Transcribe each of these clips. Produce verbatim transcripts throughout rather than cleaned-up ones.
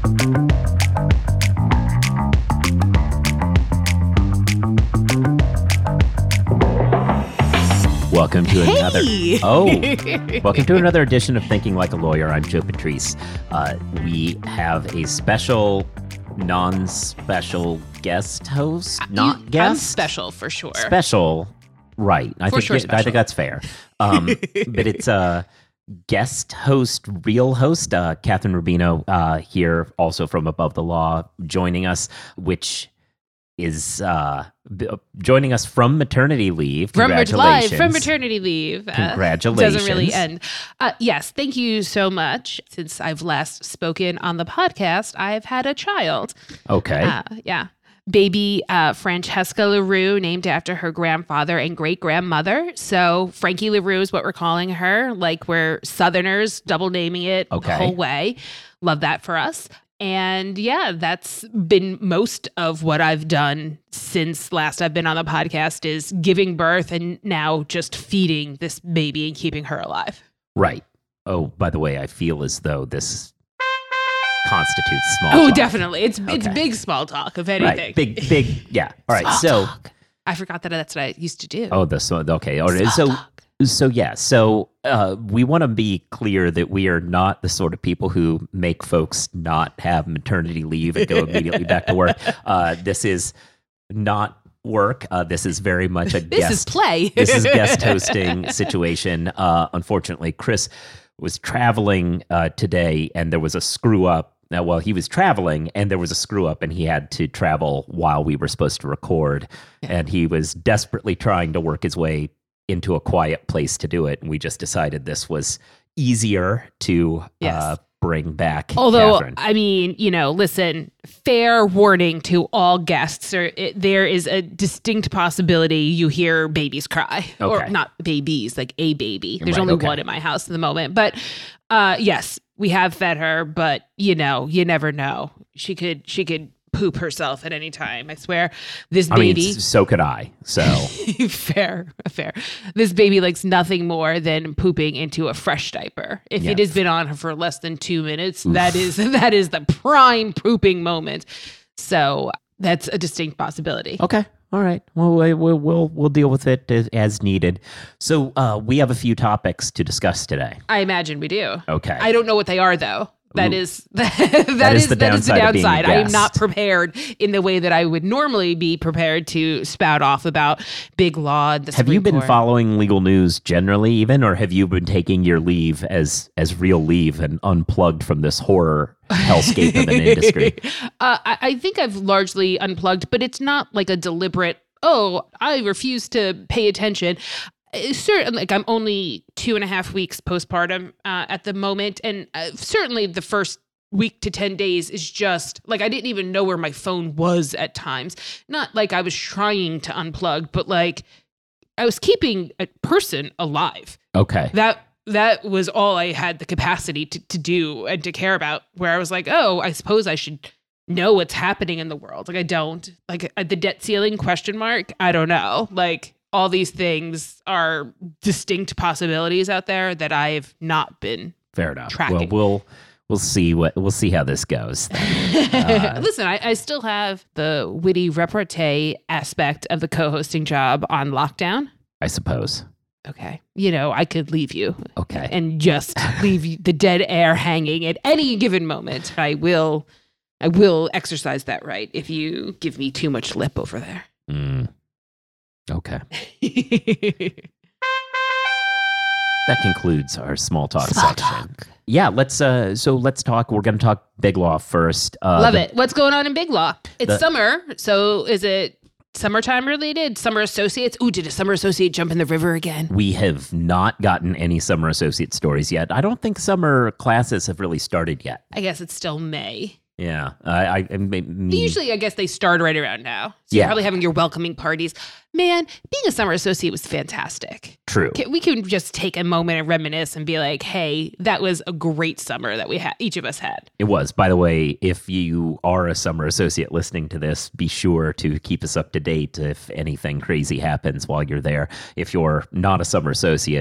Welcome to hey! another. Oh, welcome to another edition of Thinking Like a Lawyer. I'm Joe Patrice. Uh, we have a special, non-special guest host. Not you, guest. I'm special for sure. Special, right? I For think sure I special. think that's fair. Um, but it's a guest host, real host, uh, Catherine Rubino uh, here, also from Above the Law, joining us, which is uh, b- joining us from maternity leave. From live Congratulations. from maternity leave. Uh, Congratulations. Doesn't really end. Uh, yes, thank you so much. Since I've last spoken on the podcast, I've had a child. Okay. Uh, yeah. Baby uh, Francesca LaRue, named after her grandfather and great-grandmother. So Frankie LaRue is what we're calling her. Like we're Southerners, double naming it Okay. the whole way. Love that for us. And yeah, that's been most of what I've done since last I've been on the podcast is giving birth and now just feeding this baby and keeping her alive. Right. Oh, by the way, I feel as though this constitutes small Oh, talk. definitely. It's it's Okay. big small talk, if anything. Right. Big, big, yeah. All right. Small So, talk. I forgot that that's what I used to do. oh, the, so, okay. All right. Small So, talk. so yeah. So, uh, we want to be clear that we are not the sort of people who make folks not have maternity leave and go immediately back to work. Uh, this is not work. Uh, this is very much a This guest. is play. This is guest hosting situation. Uh, unfortunately, Chris was traveling uh, today, and there was a screw up. Now, well, he was traveling, and there was a screw up, and he had to travel while we were supposed to record, Yeah. and he was desperately trying to work his way into a quiet place to do it. And we just decided this was easier to Yes. uh, bring back. Although, Catherine. I mean, you know, listen, fair warning to all guests. Or it, there is a distinct possibility you hear babies cry. Or Okay. not babies, like a baby. There's Right, only okay. one in my house at the moment. But uh, yes, we have fed her, but, you know, you never know. She could, she could poop herself at any time. I swear. This I mean, baby... s- so could I. So, fair, fair. This baby likes nothing more than pooping into a fresh diaper. If it Yes. has been on her for less than two minutes, that is that is the prime pooping moment. So that's a distinct possibility. okay. All right. Well, we- we'll we'll we'll deal with it as, as needed. So, uh, we have a few topics to discuss today. I imagine we do. Okay. I don't know what they are though. That Ooh. is that, that is is the that is the downside of being a downside. I am not guest. prepared in the way that I would normally be prepared to spout off about big law. And the Have you Supreme been Court. following legal news generally, even, or have you been taking your leave as as real leave and unplugged from this horror hellscape of an industry? Uh, I, I think I've largely unplugged, but it's not like a deliberate, oh, I refuse to pay attention. It's certain, like I'm only two and a half weeks postpartum uh, at the moment. And uh, certainly the first week to ten days is just like I didn't even know where my phone was at times. Not like I was trying to unplug, but like I was keeping a person alive. Okay. That that was all I had the capacity to, to do and to care about, where I was like, oh, I suppose I should know what's happening in the world. Like I don't. Like uh, the debt ceiling question mark, I don't know. Like all these things are distinct possibilities out there that I've not been. Fair enough. Tracking. Well, we'll we'll see what we'll see how this goes. Uh, Listen, I, I still have the witty repartee aspect of the co-hosting job on lockdown. I suppose. Okay. You know, I could leave you Okay. and just leave you- the dead air hanging at any given moment. I will I will exercise that right if you give me too much lip over there. Mm. Okay. That concludes our small talk Small section. talk. Yeah, let's uh so let's talk we're going to talk big law first. Uh Love the- it. What's going on in Big Law? It's the- summer, so is it summertime related? Summer associates? Ooh, did a summer associate jump in the river again? We have not gotten any summer associate stories yet. I don't think summer classes have really started yet. I guess it's still May. Yeah. I, I, I mean, Usually, I guess they start right around now. So Yeah. you're probably having your welcoming parties. Man, being a summer associate was fantastic. true. Can- We can just take a moment and reminisce and be like, hey, that was a great summer that we had, each of us had. It was. By the way, if you are a summer associate listening to this, be sure to keep us up to date if anything crazy happens while you're there. If you're not a summer associate,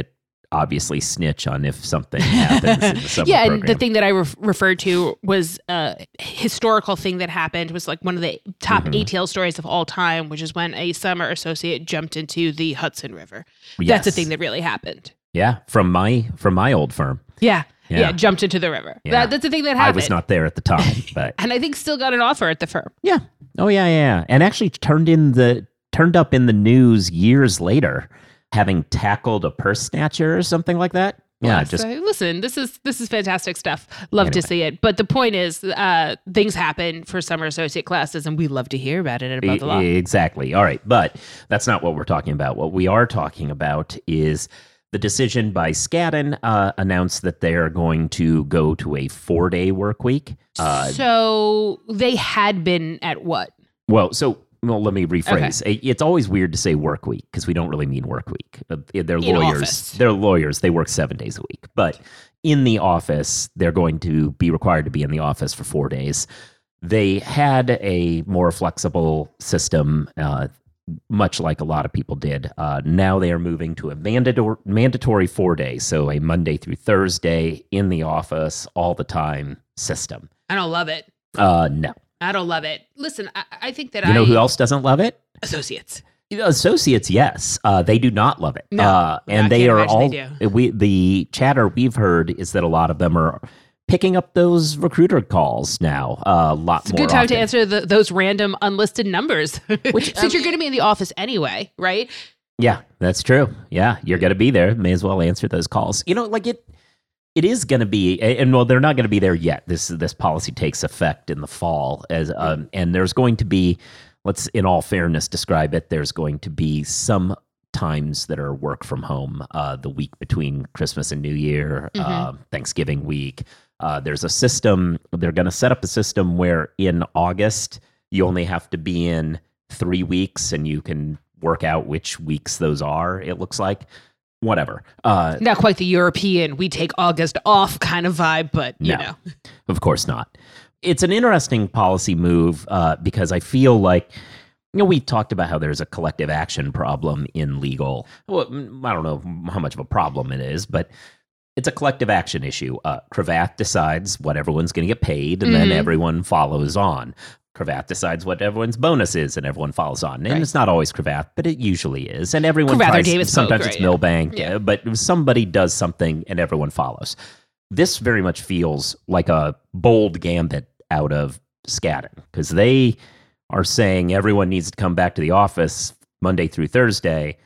obviously snitch on if something happens in the summer yeah, program. and the thing that I re- referred to was a historical thing that happened, was like one of the top Mhm. A T L stories of all time, which is when a summer associate jumped into the Hudson River. Yes. That's a thing that really happened. Yeah, from my from my old firm. Yeah. Yeah, Yeah. jumped into the river. Yeah. That, that's the thing that I happened. was not there at the time, but And I think still got an offer at the firm. yeah. Oh yeah, yeah, yeah. And actually turned in the turned up in the news years later, having tackled a purse snatcher or something like that. Yeah, Yes. just So, listen, this is this is fantastic stuff. Love to Anyway. see it. But the point is, uh, things happen for summer associate classes, and we love to hear about it at Above the Law. E- Exactly. All right. But that's not what we're talking about. What we are talking about is the decision by Skadden uh, announced that they are going to go to a four day work week. Uh, So they had been at what? well, so well, let me rephrase. It- It's always weird to say work week because we don't really mean work week. Uh, They're In lawyers. office. They're lawyers. They work seven days a week. But in the office, they're going to be required to be in the office for four days. They had a more flexible system, uh, much like a lot of people did. Uh, now they are moving to a mandatory mandatory four days, so a Monday through Thursday in the office all the time system. I don't love it. Uh, no. I don't love it. Listen, I, I think that You I know who else doesn't love it? associates. Associates, yes, uh, they do not love it, No, uh, and I they can't are imagine all. they We the chatter we've heard is that a lot of them are picking up those recruiter calls now. Uh, a lot It's a more. good time often. to answer the, those random unlisted numbers. Which, Since um, you're going to be in the office anyway, right? Yeah, that's true. Yeah, you're going to be there. May as well answer those calls. You know, like it. It is going to be, and well, they're not going to be there yet. This this policy takes effect in the fall, as um, and there's going to be, let's in all fairness describe it. There's going to be some times that are work from home, uh, the week between Christmas and New Year, Mhm. uh, Thanksgiving week. Uh, there's a system. They're going to set up a system where in August you only have to be in three weeks, and you can work out which weeks those are. It looks like. Whatever. Uh, Not quite the European, we take August off kind of vibe, but you No. know. Of course not. It's an interesting policy move uh, because I feel like, you know, we talked about how there's a collective action problem in legal. Well, I don't know how much of a problem it is, but it's a collective action issue. Uh, Cravath decides what everyone's going to get paid, and then Mhm. everyone follows on. Cravath decides what everyone's bonus is, and everyone follows on. And Right. it's not always Cravath, but it usually is. And everyone Cravath or tries. Davis Sometimes Polk, it's right, yeah. Milbank, Yeah. uh, but somebody does something, and everyone follows. This very much feels like a bold gambit out of Skadden because they are saying everyone needs to come back to the office Monday through Thursday.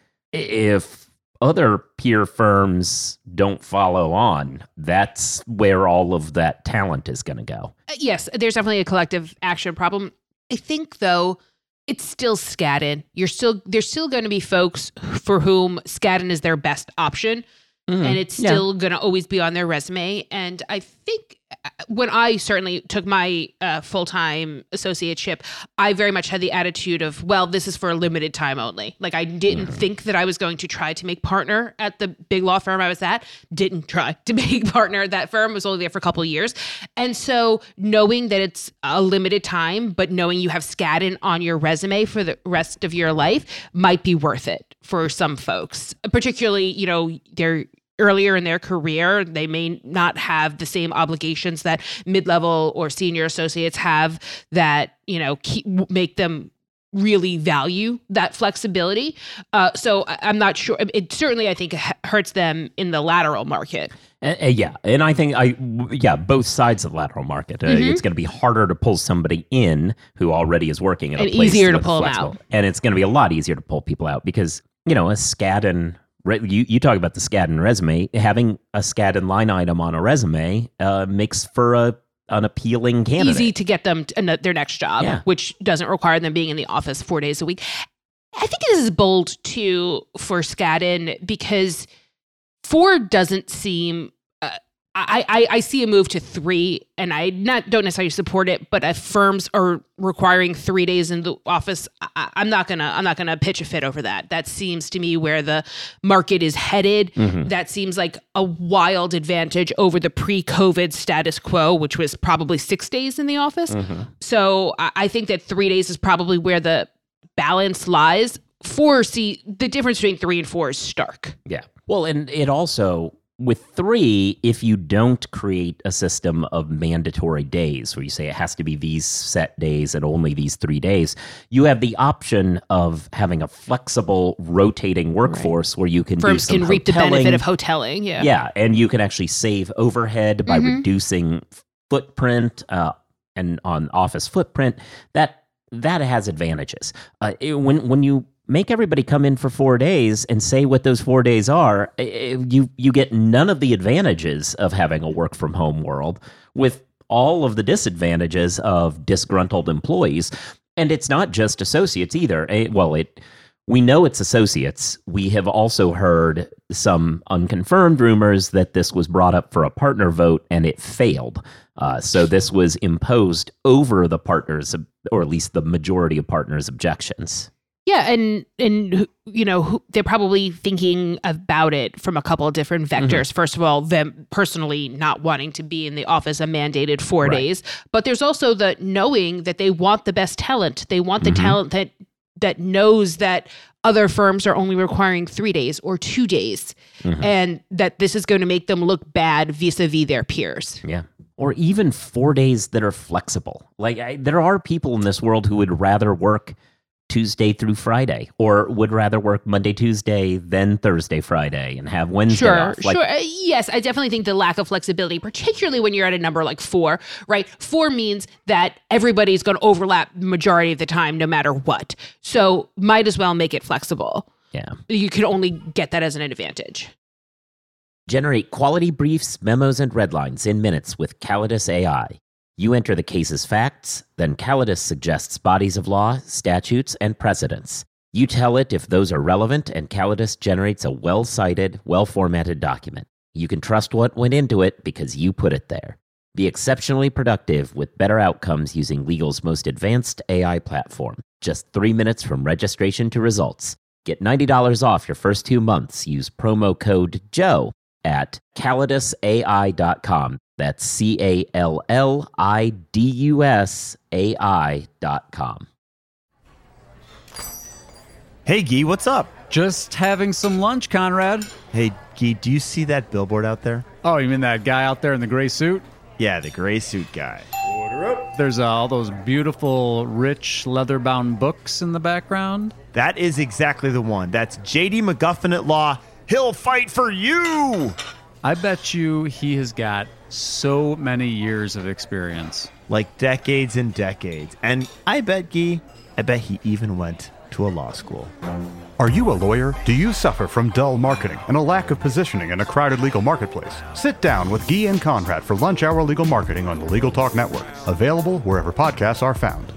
If other peer firms don't follow on, that's where all of that talent is going to go. Uh, Yes, there's definitely a collective action problem. I think though, it's still Skadden. You're still there's still going to be folks for whom Skadden is their best option, and it's Yeah. still going to always be on their resume. And I think uh, when I certainly took my uh, full time associateship, I very much had the attitude of, well, this is for a limited time only. Like I didn't Mhm. think that I was going to try to make partner at the big law firm I was at. Didn't try to make partner at that firm. Was only there for a couple of years. And so knowing that it's a limited time, but knowing you have Skadden on your resume for the rest of your life might be worth it for some folks, particularly, you know, they're earlier in their career. They may not have the same obligations that mid-level or senior associates have that, you know, keep, make them really value that flexibility. Uh, so I- I'm not sure. It certainly, I think, h- hurts them in the lateral market. Uh, uh, yeah, and I think I w- yeah both sides of the lateral market. Uh, Mhm. It's going to be harder to pull somebody in who already is working at a And place easier to with pull 'em flexible- out. and it's going to be a lot easier to pull people out because you know a Skadden. re- You you talk about the Skadden resume. Having a Skadden line item on a resume uh, makes for a an appealing candidate. Easy to get them to ano- their next job, Yeah. which doesn't require them being in the office four days a week. I think this is bold too for Skadden because four doesn't seem. Uh, I, I I see a move to three, and I not don't necessarily support it. But if firms are requiring three days in the office, I, I'm not gonna I'm not gonna pitch a fit over that. That seems to me where the market is headed. Mhm. That seems like a wild advantage over the pre-COVID status quo, which was probably six days in the office. Mhm. So I, I think that three days is probably where the balance lies. Four, see, the difference between three and four is stark. Yeah. Well, and it also, with three, if you don't create a system of mandatory days where you say it has to be these set days and only these three days, you have the option of having a flexible, rotating workforce right. where you can Firms do some can reap hoteling. the benefit of hoteling. Yeah, yeah, and you can actually save overhead by mm-hmm. reducing footprint uh, and on office footprint. That that has advantages. Uh, it, when when you make everybody come in for four days and say what those four days are, you you get none of the advantages of having a work from home world with all of the disadvantages of disgruntled employees. And it's not just associates either. Well, it we know it's associates. We have also heard some unconfirmed rumors that this was brought up for a partner vote and it failed. Uh, so this was imposed over the partners, or at least the majority of partners' objections. Yeah, and and you know they're probably thinking about it from a couple of different vectors. Mm-hmm. First of all, them personally not wanting to be in the office a mandated four right. days, but there's also the knowing that they want the best talent. They want the mm-hmm. talent that that knows that other firms are only requiring three days or two days, mm-hmm. and that this is going to make them look bad vis-a-vis their peers. Yeah. Or even four days that are flexible. Like I, there are people in this world who would rather work Tuesday through Friday, or would rather work Monday, Tuesday, then Thursday, Friday, and have Wednesday sure, off. Like, sure. Uh, yes, I definitely think the lack of flexibility, particularly when you're at a number like four, right? Four means that everybody's going to overlap the majority of the time, no matter what. So might as well make it flexible. Yeah. You can only get that as an advantage. Generate quality briefs, memos, and redlines in minutes with Calidus A I. You enter the case's facts, then Calidus suggests bodies of law, statutes, and precedents. You tell it if those are relevant, and Calidus generates a well-cited, well-formatted document. You can trust what went into it because you put it there. Be exceptionally productive with better outcomes using legal's most advanced A I platform. Just three minutes from registration to results. Get ninety dollars off your first two months. Use promo code Joe at calidus A I dot com. That's C A L L I D U S A I dot com. Hey, Guy, what's up? Just having some lunch, Conrad. Hey, Guy, do you see that billboard out there? Oh, you mean that guy out there in the gray suit? Yeah, the gray suit guy. Order up. There's uh, all those beautiful, rich, leather-bound books in the background. That is exactly the one. That's J D McGuffin at Law. He'll fight for you! I bet you he has got so many years of experience. Like decades and decades. And I bet, Guy, I bet he even went to a law school. Are you a lawyer? Do you suffer from dull marketing and a lack of positioning in a crowded legal marketplace? Sit down with Guy and Conrad for Lunch Hour Legal Marketing on the Legal Talk Network. Available wherever podcasts are found.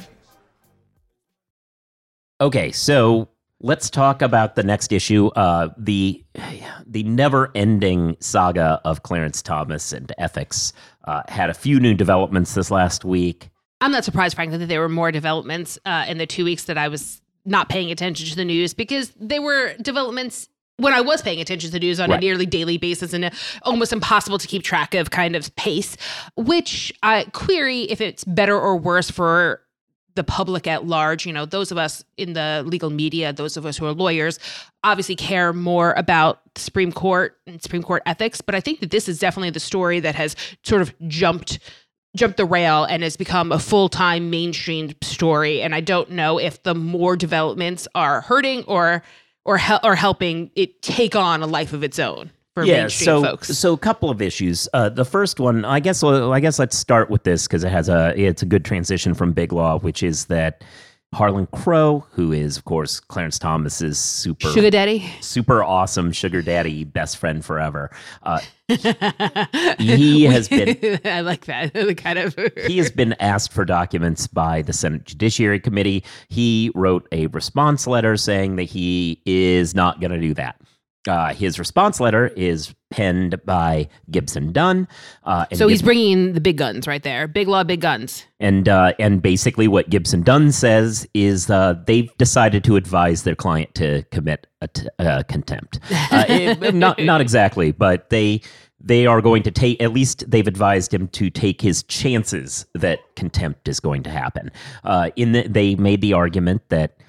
Okay, so let's talk about the next issue, uh, the the never-ending saga of Clarence Thomas and ethics. Uh, had a few new developments this last week. I'm not surprised, frankly, that there were more developments uh, in the two weeks that I was not paying attention to the news, because they were developments when I was paying attention to the news on right. a nearly daily basis, and a, almost impossible to keep track of kind of pace, which I query if it's better or worse for the public at large. You know, those of us in the legal media, those of us who are lawyers, obviously care more about the Supreme Court and Supreme Court ethics. But I think that this is definitely the story that has sort of jumped jumped the rail and has become a full-time mainstream story. And I don't know if the more developments are hurting or or hel- or helping it take on a life of its own for yeah, mainstream so, folks. So a couple of issues. Uh, the first one, I guess I guess let's start with this because it has a it's a good transition from Big Law, which is that Harlan Crow, who is, of course, Clarence Thomas's super sugar daddy, super awesome sugar daddy, best friend forever. Uh, he has been. I like that kind of. He has been asked for documents by the Senate Judiciary Committee. He wrote a response letter saying that he is not going to do that. Uh, his response letter is penned by Gibson Dunn. Uh, and so he's Gib- bringing in the big guns right there. Big Law, big guns. And uh, and basically what Gibson Dunn says is uh, they've decided to advise their client to commit a t- uh, contempt. Uh, it, not not exactly, but they they are going to take, at least they've advised him to take his chances that contempt is going to happen. Uh, in the, they made the argument that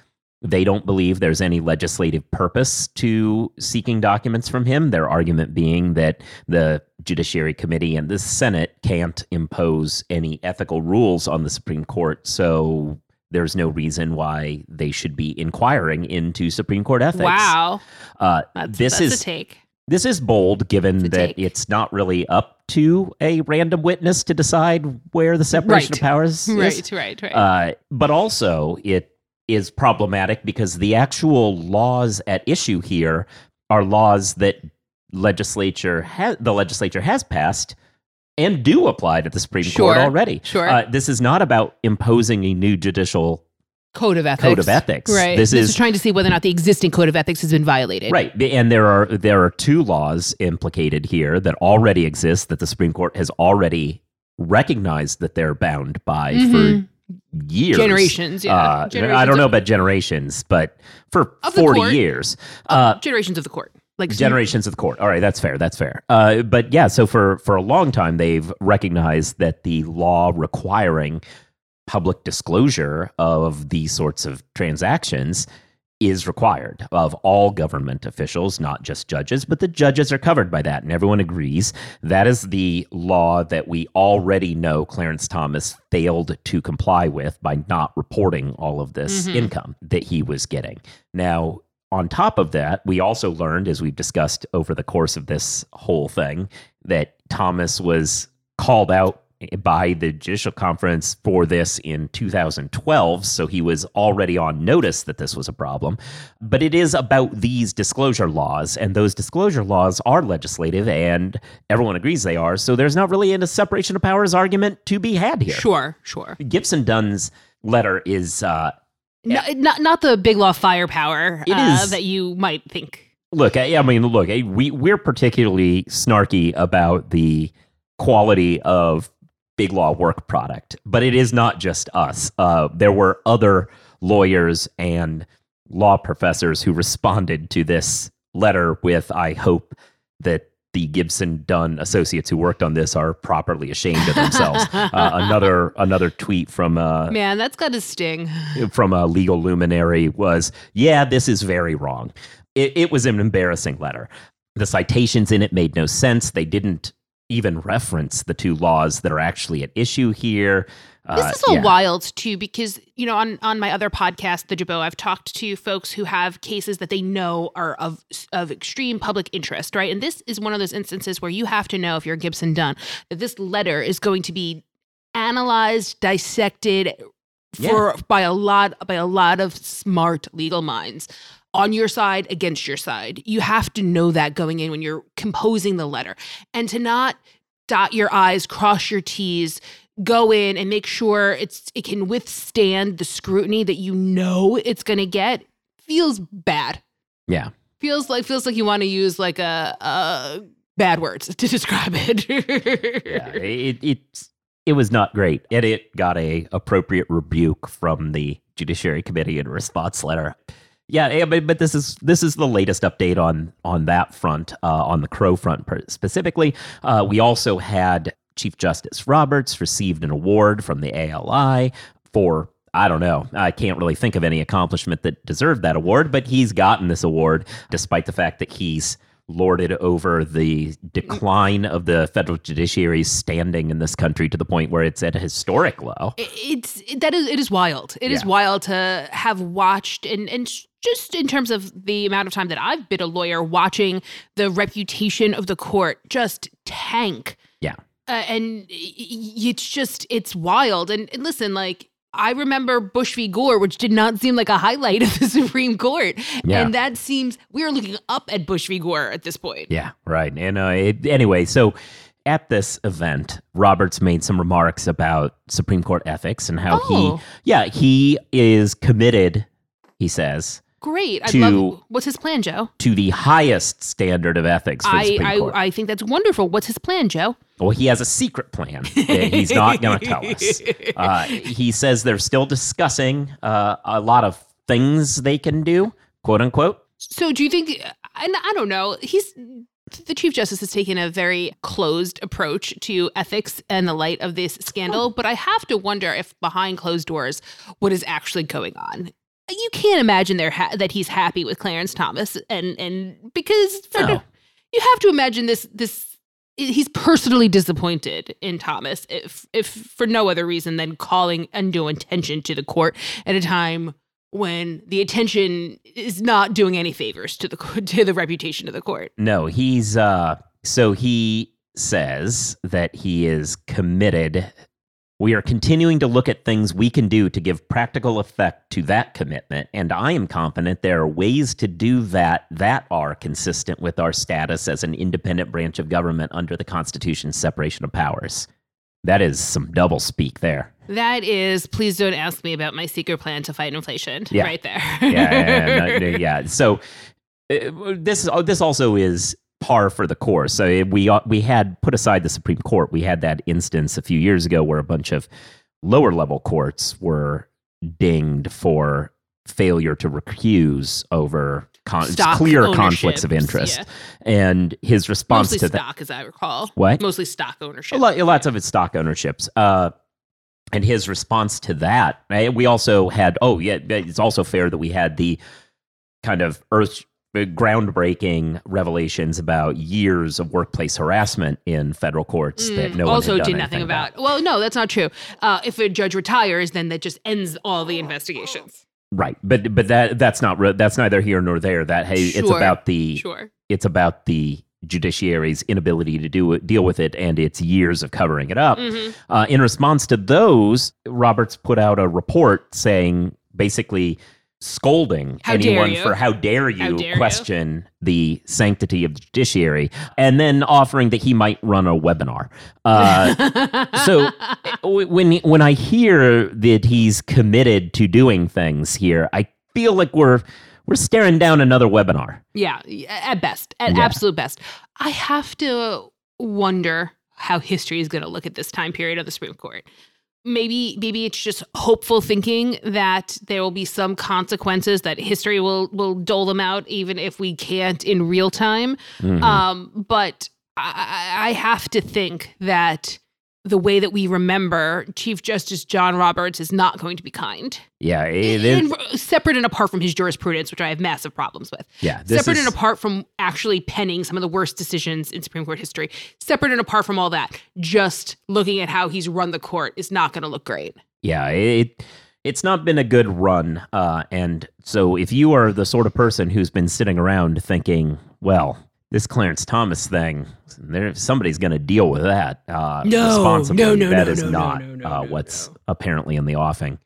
They don't believe there's any legislative purpose to seeking documents from him. Their argument being that the Judiciary Committee and the Senate can't impose any ethical rules on the Supreme Court, so there's no reason why they should be inquiring into Supreme Court ethics. Wow. Uh, That's, this that's is a take. This is bold, given It's a that take. it's not really up to a random witness to decide where the separation Right. of powers is. Right, right, right. Uh, but also, it is problematic because the actual laws at issue here are laws that legislature ha- the legislature has passed and do apply to the Supreme Court Sure, already. sure. Uh, this is not about imposing a new judicial Code of ethics. code of ethics. Right. This This, is- is trying to see whether or not the existing code of ethics has been violated. Right. And there are there are two laws implicated here that already exist that the Supreme Court has already recognized that they're bound by Mhm. for years. Generations, yeah. Uh, Generations I don't know of- about generations, but for Of the forty court. years. Uh, Generations of the court. Like generations of the court. All right, that's fair. That's fair. Uh, but yeah, so for for a long time, they've recognized that the law requiring public disclosure of these sorts of transactions is required of all government officials, not just judges, but the judges are covered by that, and everyone agrees. That is the law that we already know Clarence Thomas failed to comply with by not reporting all of this Mhm. income that he was getting. Now, on top of that, we also learned, as we've discussed over the course of this whole thing, that Thomas was called out by the Judicial Conference for this in two thousand twelve, so he was already on notice that this was a problem. But it is about these disclosure laws, and those disclosure laws are legislative, and everyone agrees they are, so there's not really a separation of powers argument to be had here. Sure, sure. Gibson Dunn's letter is... Uh, No, not not the big law firepower It uh, is- that you might think. Look, I, I mean, look, I- we we're particularly snarky about the quality of big law work product, but it is not just us. Uh, there were other lawyers and law professors who responded to this letter with, I hope that the Gibson Dunn associates who worked on this are properly ashamed of themselves. uh, another another tweet from uh, Man, that's got to sting. from a legal luminary was, yeah, this is very wrong. It, it was an embarrassing letter. The citations in it made no sense. They didn't even reference the two laws that are actually at issue here. Uh, This is all yeah. wild too, because you know, on on my other podcast, The Jabot, I've talked to folks who have cases that they know are of of extreme public interest, right? And this is one of those instances where you have to know, if you're Gibson Dunn, that this letter is going to be analyzed, dissected for by a lot by a lot of smart legal minds. On your side, against your side. You have to know that going in when you're composing the letter. And to not dot your I's, cross your T's, go in and make sure it's it can withstand the scrutiny that you know it's going to get feels bad. Yeah. Feels like feels like you want to use like a, a bad words to describe it. Yeah, it, it, it was not great. And it got a appropriate rebuke from the Judiciary Committee in a response letter. Yeah, yeah, but, but this is this is the latest update on on that front, uh, on the Crow front per- specifically. Uh, we also had Chief Justice Roberts received an award from the A L I for, I don't know, I can't really think of any accomplishment that deserved that award, but he's gotten this award despite the fact that he's lorded over the decline of the federal judiciary's standing in this country to the point where it's at a historic low. It's that is it is wild. It is Yeah. wild to have watched and and just in terms of the amount of time that I've been a lawyer, watching the reputation of the court just tank. Yeah. Uh, and y- y- it's just it's wild. And, and listen, like I remember Bush v. Gore, which did not seem like a highlight of the Supreme Court, Yeah. and that seems we are looking up at Bush v. Gore at this point. Yeah, right. And uh, it, anyway, so at this event, Roberts made some remarks about Supreme Court ethics and how Oh. he, yeah, he is committed, he says, Great. I To- love. What's his plan, Joe? to the highest standard of ethics for the I, Supreme I Court. I think that's wonderful. What's his plan, Joe? Well, he has a secret plan that he's not going to tell us. Uh, he says they're still discussing uh, a lot of things they can do, quote unquote. So do you think, and I don't know, he's, the Chief Justice has taken a very closed approach to ethics in the light of this scandal, but I have to wonder if behind closed doors, what is actually going on. you can't imagine they're ha- that he's happy with Clarence Thomas, and and because for, No. you have to imagine this this he's personally disappointed in Thomas, if if for no other reason than calling undue attention to the court at a time when the attention is not doing any favors to the to the reputation of the court. No, he's uh so he says that he is committed. We are continuing to look at things we can do to give practical effect to that commitment, and I am confident there are ways to do that that are consistent with our status as an independent branch of government under the Constitution's separation of powers. That is some double speak there. That is, please don't ask me about my secret plan to fight inflation. Yeah. Right there. yeah, yeah, yeah, no, no, yeah. So uh, this this also is par for the course. So we we had put aside the Supreme Court. We had that instance a few years ago where a bunch of lower level courts were dinged for failure to recuse over con- Stock clear ownership, conflicts of interest. yeah. And his response Mostly to that, stock, as I recall. What? Mostly stock ownership. a lot, lots of it's stock ownerships. Uh, and his response to that, right, we also had, oh, yeah, it's also fair that we had the kind of earth groundbreaking revelations about years of workplace harassment in federal courts that Mm, no one also had done did nothing anything about. Well, no, that's not true. Uh, if a judge retires, then that just ends all the investigations. Right, but but that that's not re- that's neither here nor there. That hey, it's Sure, about the Sure. it's about the judiciary's inability to do it, deal with it, and its years of covering it up. Mhm. Uh, in response to those, Roberts put out a report saying, basically scolding How dare anyone you. for how dare you How dare you. question the sanctity of the judiciary, and then offering that he might run a webinar. Uh, so w- when when I hear that he's committed to doing things here, I feel like we're we're staring down another webinar. Yeah, at best, at Yeah. absolute best. I have to wonder how history is going to look at this time period of the Supreme Court. Maybe, maybe it's just hopeful thinking that there will be some consequences, that history will will dole them out, even if we can't in real time. Mhm. Um, but I, I have to think that the way that we remember Chief Justice John Roberts is not going to be kind. Yeah, it is. And separate and apart from his jurisprudence, which I have massive problems with. Yeah, this Separate is, and apart from actually penning some of the worst decisions in Supreme Court history. Separate and apart from all that, just looking at how he's run the court is not going to look great. Yeah, it it's not been a good run. Uh, and so if you are the sort of person who's been sitting around thinking, well, this Clarence Thomas thing, there somebody's going to deal with that uh, No, responsibly. no, no, that no, is no, no, not no, no, uh, no, what's no. apparently in the offing.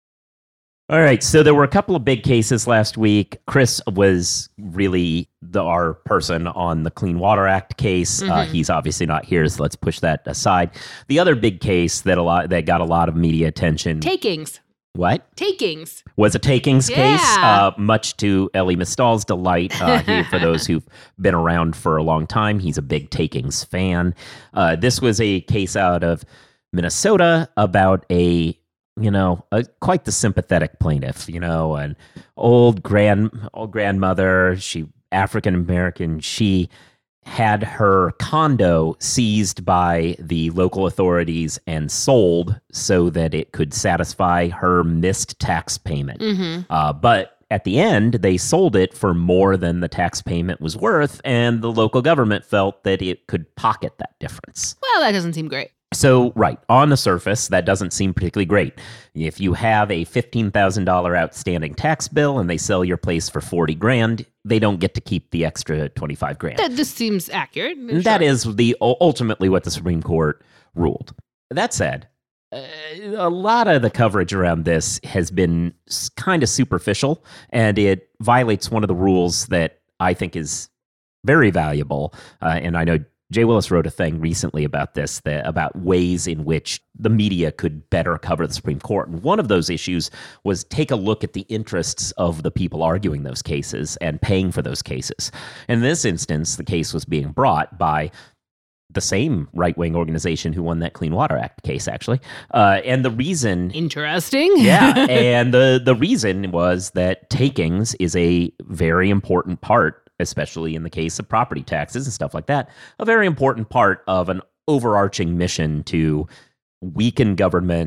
All right, so there were a couple of big cases last week. Chris was really the, our person on the Clean Water Act case. Uh, Mhm. he's obviously not here, so let's push that aside. The other big case that a lot that got a lot of media attention. Takings. What? Takings. Was a takings case, Yeah. uh, much to Elie Mystal's delight. Uh, he, for those who've been around for a long time, he's a big takings fan. Uh, this was a case out of Minnesota about a, you know, a, quite the sympathetic plaintiff. You know, an old grand, old grandmother. She African American. She had her condo seized by the local authorities and sold so that it could satisfy her missed tax payment. Mm-hmm. Uh, but at the end, they sold it for more than the tax payment was worth, and the local government felt that it could pocket that difference. Well, that doesn't seem great. So, right, on the surface, that doesn't seem particularly great. If you have a fifteen thousand dollars outstanding tax bill and they sell your place for forty grand, they don't get to keep the extra twenty-five grand. That this seems accurate. And That is the ultimately what the Supreme Court ruled. That said, uh, a lot of the coverage around this has been kind of superficial, and it violates one of the rules that I think is very valuable. Uh, and I know Jay Willis wrote a thing recently about this, that, about ways in which the media could better cover the Supreme Court. And one of those issues was take a look at the interests of the people arguing those cases and paying for those cases. In this instance, the case was being brought by the same right-wing organization who won that Clean Water Act case, actually. Uh, and the reason... Interesting. yeah, and the, the reason was that takings is a very important part, especially in the case of property taxes and stuff like that, a very important part of an overarching mission to weaken government,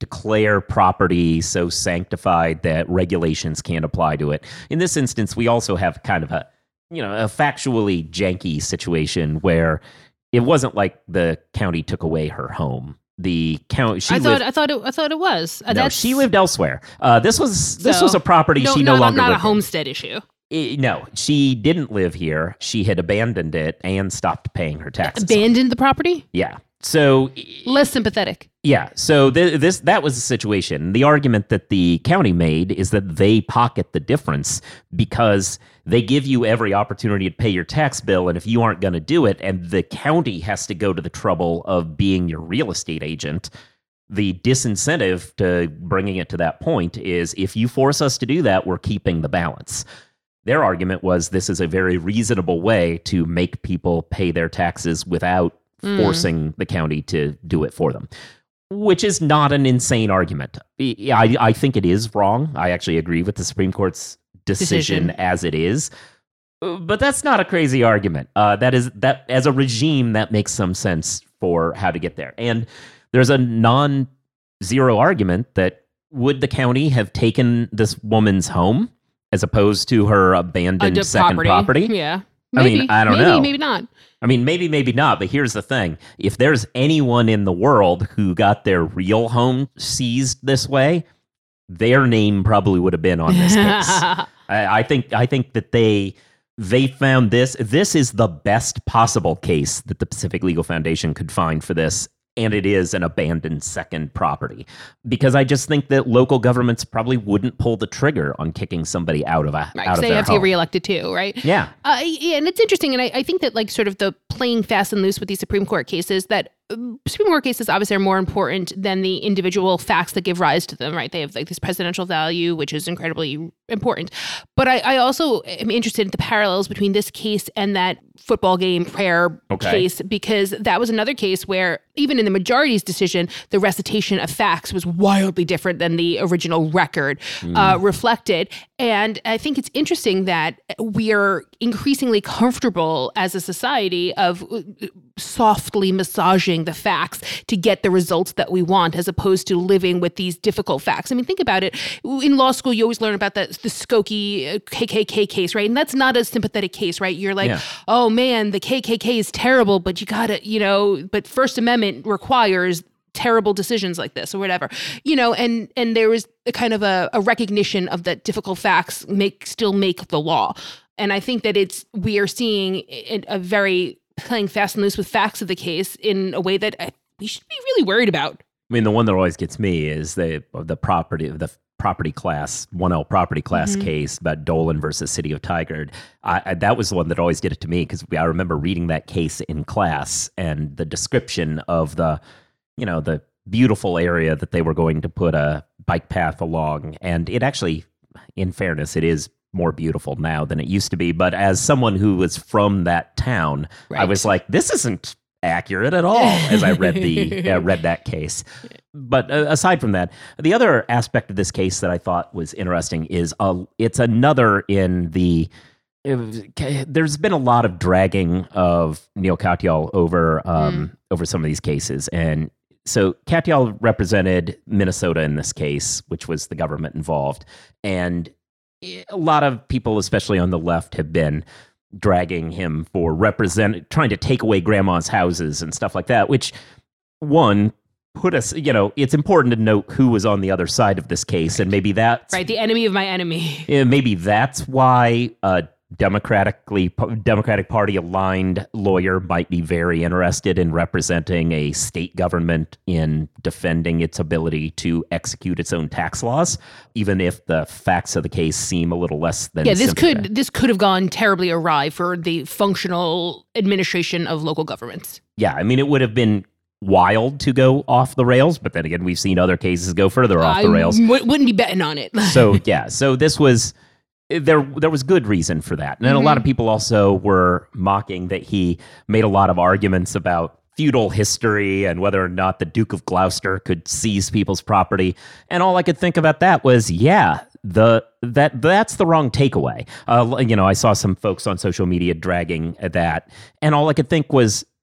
declare property so sanctified that regulations can't apply to it. In this instance, we also have kind of a, you know, a factually janky situation where it wasn't like the county took away her home. The county, she I lived, thought I thought it I thought it was. Uh, no, that's, she lived elsewhere. Uh, this was this So, was a property no, she no not, longer not a lived in. homestead issue. Eh, No, she didn't live here. She had abandoned it and stopped paying her taxes. Abandoned the property? Yeah. So Less sympathetic. yeah. So th- this that was the situation. The argument that the county made is that they pocket the difference because they give you every opportunity to pay your tax bill, and if you aren't going to do it, and the county has to go to the trouble of being your real estate agent, the disincentive to bringing it to that point is if you force us to do that, we're keeping the balance. Their argument was this is a very reasonable way to make people pay their taxes without Mm. forcing the county to do it for them, which is not an insane argument. I, I think it is wrong. I actually agree with the Supreme Court's decision, Decision. as it is. But that's not a crazy argument. Uh, that is that as a regime, that makes some sense for how to get there. And there's a non-zero argument that would the county have taken this woman's home as opposed to her abandoned Uh, second property? Yeah. I mean, Maybe. I don't maybe, know. Maybe not. I mean, maybe, maybe not, but here's the thing. If there's anyone in the world who got their real home seized this way, their name probably would have been on this case. I, I think I think that they they found this. This is the best possible case that the Pacific Legal Foundation could find for this, and it is an abandoned second property. Because I just think that local governments probably wouldn't pull the trigger on kicking somebody out of a Right. out 'Cause of they their have to get home. reelected too, right? Yeah. Uh, yeah, and it's interesting, and I, I think that like sort of the playing fast and loose with these Supreme Court cases, that um, Supreme Court cases obviously are more important than the individual facts that give rise to them, right? They have like this presidential value, which is incredibly important. But I, I also am interested in the parallels between this case and that football game prayer Okay. case, because that was another case where even in the majority's decision, the recitation of facts was wildly different than the original record uh, reflected. And I think it's interesting that we are increasingly comfortable as a society of uh, softly massaging the facts to get the results that we want, as opposed to living with these difficult facts. I mean, think about it. In law school, you always learn about the, the Skokie uh, K K K case, right? And that's not a sympathetic case, right? You're like, Yeah. oh man, the K K K is terrible, but you gotta, you know, but First Amendment requires terrible decisions like this or whatever, you know, and and there was a kind of a, a recognition of that difficult facts make still make the law. And I think that it's, we are seeing a, a very playing fast and loose with facts of the case in a way that I, we should be really worried about. I mean, the one that always gets me is the the property the property class one L property class Mhm. case about Dolan versus City of Tigard. I, I, that was the one that always did it to me because I remember reading that case in class and the description of the, you know, the beautiful area that they were going to put a bike path along, and it actually, in fairness, it is more beautiful now than it used to be. But as someone who was from that town, I Right. was like, this isn't accurate at all as I read the uh, read that case. But uh, aside from that, the other aspect of this case that I thought was interesting is uh, it's another in the. It, there's been a lot of dragging of Neil Katyal over um, over some of these cases, and so Katyal represented Minnesota in this case, which was the government involved, and a lot of people, especially on the left, have been dragging him for represent trying to take away grandma's houses and stuff like that, which one put us, you know, it's important to note who was on the other side of this case, and maybe that's Right. The enemy of my enemy. yeah, maybe that's why a democratically Democratic Party aligned lawyer might be very interested in representing a state government in defending its ability to execute its own tax laws, even if the facts of the case seem a little less than Yeah, this sympathetic. could this could have gone terribly awry for the functional administration of local governments. Yeah, I mean, it would have been wild to go off the rails, but then again, we've seen other cases go further off I the rails. w- wouldn't be betting on it. So yeah, so this was there. There was good reason for that, and then a lot of people also were mocking that he made a lot of arguments about feudal history and whether or not the Duke of Gloucester could seize people's property. And all I could think about that was, yeah, the that that's the wrong takeaway. Uh, you know, I saw some folks on social media dragging at that, and all I could think was,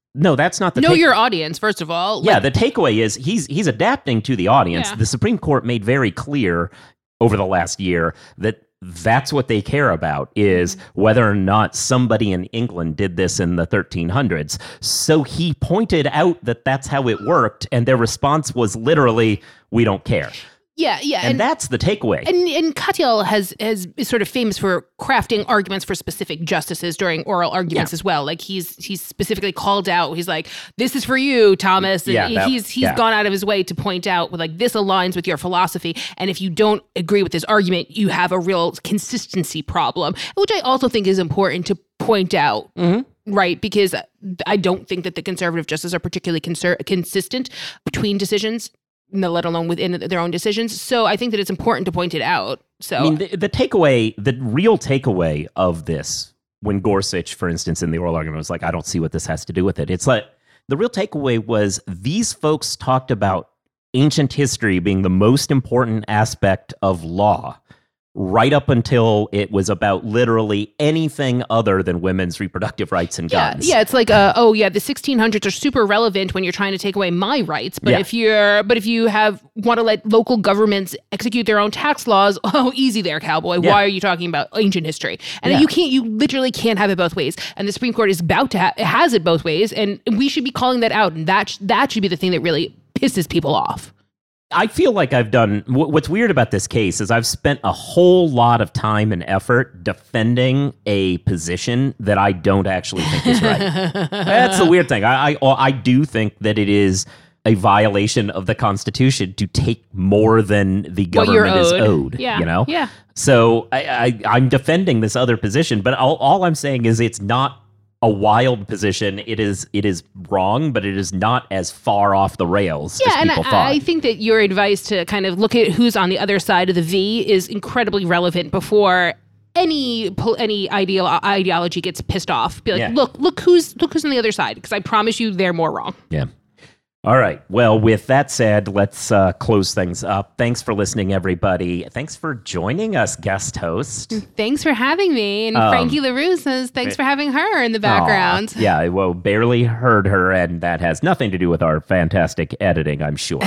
No, that's not the know take- your audience, first of all. Yeah, Like, the takeaway is he's he's adapting to the audience. Yeah. The Supreme Court made very clear over the last year that that's what they care about, is whether or not somebody in England did this in the thirteen hundreds. So he pointed out that that's how it worked, and their response was literally, we don't care. yeah, yeah. And, that's the takeaway. And, and Katyal has, has is sort of famous for crafting arguments for specific justices during oral arguments Yeah. as well. Like he's he's specifically called out. He's like, "This is for you, Thomas." And Yeah, that- he's he's yeah. gone out of his way to point out, like, this aligns with your philosophy. And if you don't agree with this argument, you have a real consistency problem, which I also think is important to point out. Mm-hmm. Right, because I don't think that the conservative justices are particularly conser- consistent between decisions, no, let alone within their own decisions. So I think that it's important to point it out. So I mean, the, the takeaway, the real takeaway of this, when Gorsuch, for instance, in the oral argument was like, I don't see what this has to do with it. It's like, the real takeaway was these folks talked about ancient history being the most important aspect of law, right up until it was about literally anything other than women's reproductive rights and yeah, guns. yeah, it's like, uh, oh yeah, the sixteen hundreds are super relevant when you're trying to take away my rights. But Yeah. if you're, but if you have want to let local governments execute their own tax laws, oh, easy there, cowboy. Yeah. Why are you talking about ancient history? And Yeah. you can't, you literally can't have it both ways. And the Supreme Court is about to have, it has it both ways, and we should be calling that out. And that sh- that should be the thing that really pisses people off. I feel like I've done, wh- what's weird about this case is I've spent a whole lot of time and effort defending a position that I don't actually think is right. That's the weird thing. I, I I do think that it is a violation of the Constitution to take more than the What you're government is owed. owed. Yeah, You know? yeah. So I, I, I'm defending this other position, but all, all I'm saying is it's not a wild position. It is it is wrong, but it is not as far off the rails Yeah, as and people I, thought. I think that your advice to kind of look at who's on the other side of the V is incredibly relevant before any pol- any ideal ideology gets pissed off. Be like, Yeah. look, look who's look who's on the other side, because I promise you, they're more wrong. Yeah. All right. Well, with that said, let's uh, close things up. Thanks for listening, everybody. Thanks for joining us, guest host. Thanks for having me, and Um, Frankie LaRue says thanks for having her in the background. Aw, yeah, well, barely heard her, and that has nothing to do with our fantastic editing, I'm sure.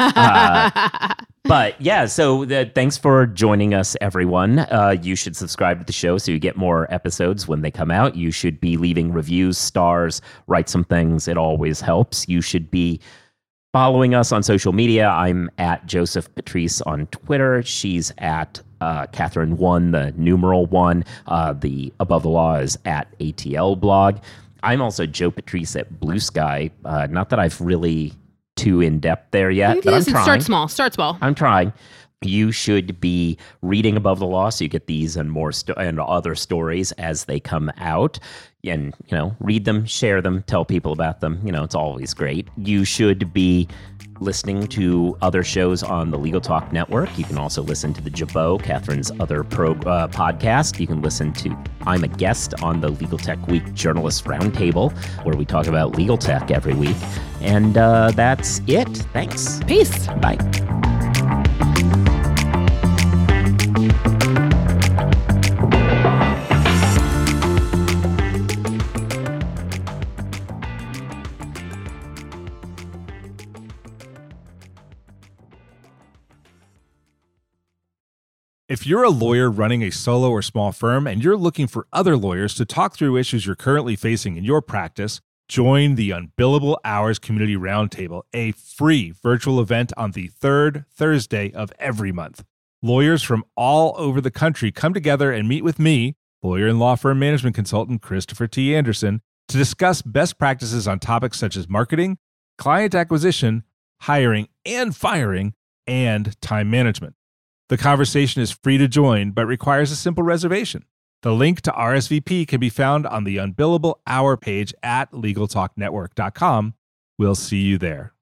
Uh, but yeah, so the, thanks for joining us, everyone. Uh, you should subscribe to the show so you get more episodes when they come out. You should be leaving reviews, stars, write some things. It always helps. You should be following us on social media. I'm at Joseph Patrice on Twitter. She's at uh, Catherine one, the numeral one. Uh, the Above the Law is at A T L blog. I'm also Joe Patrice at Blue Sky. Uh, not that I've really too in depth there yet, but I'm Listen, trying. start small. Start small. I'm trying. You should be reading Above the Law so you get these and more sto- and other stories as they come out. And, you know, read them, share them, tell people about them. You know, it's always great. You should be listening to other shows on the Legal Talk Network. You can also listen to the Jabot, Catherine's other pro uh, podcast. You can listen to I'm a Guest on the Legal Tech Week Journalists Roundtable, where we talk about legal tech every week. And uh, that's it. Thanks. Peace. Bye. If you're a lawyer running a solo or small firm and you're looking for other lawyers to talk through issues you're currently facing in your practice, join the Unbillable Hours Community Roundtable, a free virtual event on the third Thursday of every month. Lawyers from all over the country come together and meet with me, lawyer and law firm management consultant Christopher T. Anderson, to discuss best practices on topics such as marketing, client acquisition, hiring and firing, and time management. The conversation is free to join, but requires a simple reservation. The link to R S V P can be found on the Unbillable Hour page at legal talk network dot com. We'll see you there.